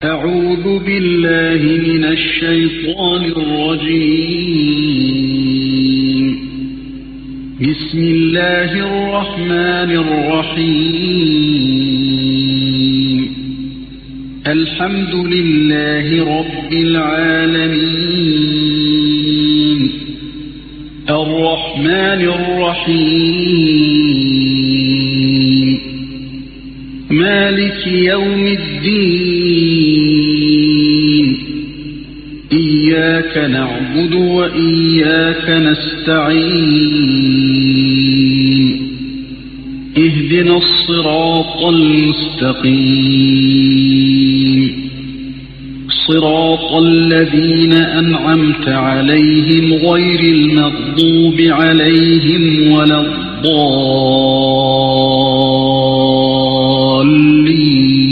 أعوذ بالله من الشيطان الرجيم. بسم الله الرحمن الرحيم. الحمد لله رب العالمين الرحمن الرحيم مالك يوم الدين. إياك نعبد وإياك نستعين. اهدنا الصراط المستقيم صراط الذين أنعمت عليهم غير المغضوب عليهم ولا الضالين.